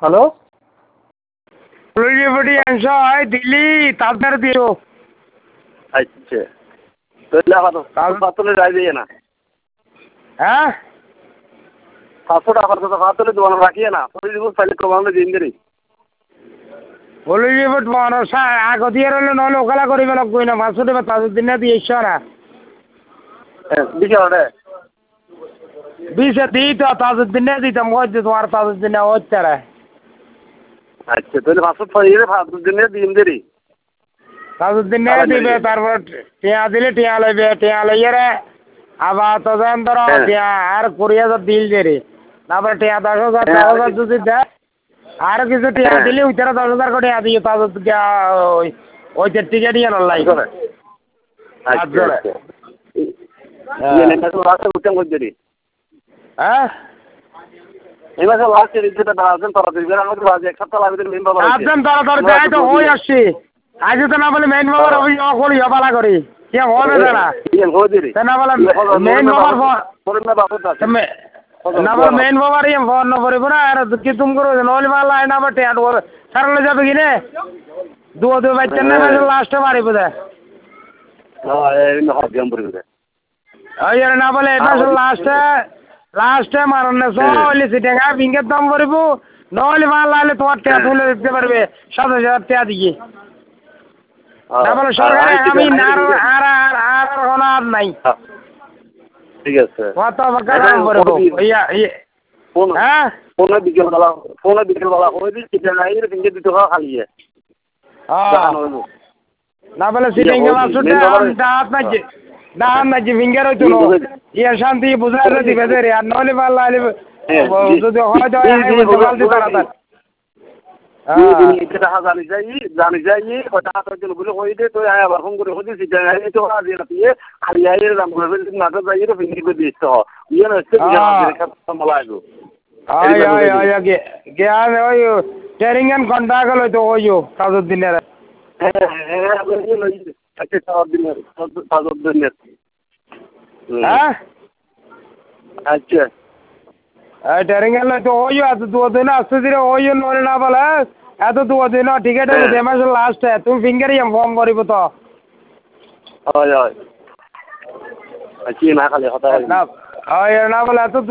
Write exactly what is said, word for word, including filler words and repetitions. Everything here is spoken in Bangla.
হ্যালো লুইবডি আনসাই দিল্লি তাদের দিও আচ্ছা তাহলে আবার সাতলে যাইবে না হ্যাঁ সাতশো টাকার তো সাতলে দোকান রাখিয়ে না পরিবহন তাহলে কমানো দিন দেরি লুইবড মানুষ আগতিয়ে রইলে নহলে ওখালা করিবে লাগবে না পাঁচশো টাকা তাদের দিনে দিয়ে ইচ্ছা বিশাল রে বিশে দিই তো তাদের দিনে দিতাম হচ্ছে তোমার তাদের দিনে হচ্ছে রে আচ্ছা তাহলে পাঁচশো ছয় পাঁচ দিনে দিন দেরি তাদের দিনে দিবে তারপর টিয়া দিলে টিয়া লইবে টিয়া লইয়ে রে আবার তোদের ধরো টিয়া আর কুড়ি হাজার দিল দেরি তারপরে টিয়া দশ হাজার দশ হাজার যদি দেয় আর কিছু টিয়া দিলে ওইটারা দশ হাজার করে টিয়া দিয়ে তাদের ওই ওইটার টিকিট নিয়ে নলাই করে হ্যাঁ একদম তাড়াতাড়ি যাই তো হয়ে আসছি আজ তো না বলে মেইন বাবার অভিযোগ করি হবালা করি কে হবে না না বলে মেইন বাবার না বলে মেইন বাবার ফোন নম্বর না আর কি তুমি করো নলি মালা না বটে আর সারলে যাবে কি রে দু দু বাচ্চার না লাস্টে মারি বোধ ওই না বলে এটা লাস্টে লাস্টে মারানো সলি সিটেঙ্গা বিঙ্গের দাম করবো নহলে মাল লাইলে তোমার টেয়া তুলে দিতে পারবে সাত হাজার টেয়া দিয়ে না বলে সরকারে আমি আর আর আর আর কোনো আর নাই ঠিক আছে কত বাকা দাম করবো ইয়া হ্যাঁ ফোনে বিকেল বেলা ফোনে বিকেল বেলা ওই দিন সিটেঙ্গা এর বিঙ্গে দিতে হয় খালি না বলে সিটেঙ্গা মাসুটা দাঁত না দাম না যে ফিঙ্গার হইতো ইয়া শান্তি বুঝাইলে দিবে রে আর নহলে মাল লাইলে যদি হয় তো বলতে তাড়াতাড়ি টাকা জানি যাই জানি যাই টাকা বলে হয়ে দে তো আবার ফোন করে হয়ে দিচ্ছি তো আজ দিয়ে খালি আইয়ে দাম করে নাটক যাই তো ফিঙ্গি করে দিতে হয় ইয়ে না হচ্ছে মালা আসবো আয় আয় আয় গে জ্ঞান ওই টেরিংন কন্টাক্ট হলো তো ওইও তাদের দিনের হ্যাঁ হ্যাঁ আচ্ছা তাদের দিনের তাদের দিনের হ্যাঁ আচ্ছা টেরিংন তো ওইও এত দু দিন আসতে দিলে ওইও নলে না বলে এত দু দিন টিকিট দে মাস লাস্ট তুমি ফিঙ্গারই ফর্ম করিব তো হয় হয় আচ্ছা না খালি হতা না না বলে এত